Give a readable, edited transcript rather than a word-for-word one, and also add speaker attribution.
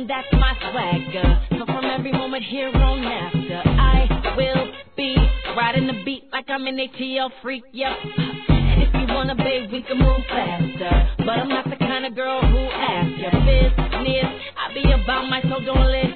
Speaker 1: that's my swagger. So from every moment here on after, I will be riding the beat like I'm an ATL freak, yep. And if you wanna, babe, we can move faster. But I'm not the kind of girl who asks your business. I be about my soul, don't let